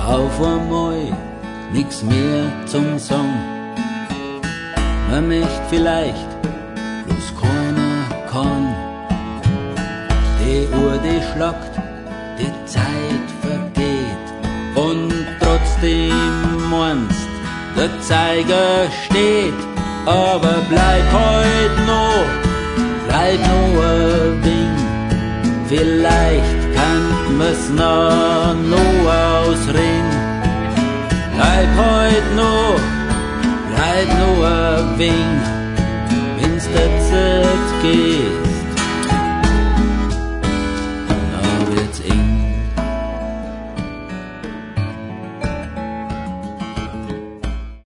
auf einmal nix mehr zum Song. Man möcht vielleicht, bloß keiner kann. Die Uhr, die schlagt, die Zeit vergeht. Und trotzdem meinst, der Zeiger steht. Aber bleib heut noch ein wenig. Vielleicht kann mir's noch ausreden. Bleib heut noch ein wenig, wenn's der Zeit geht.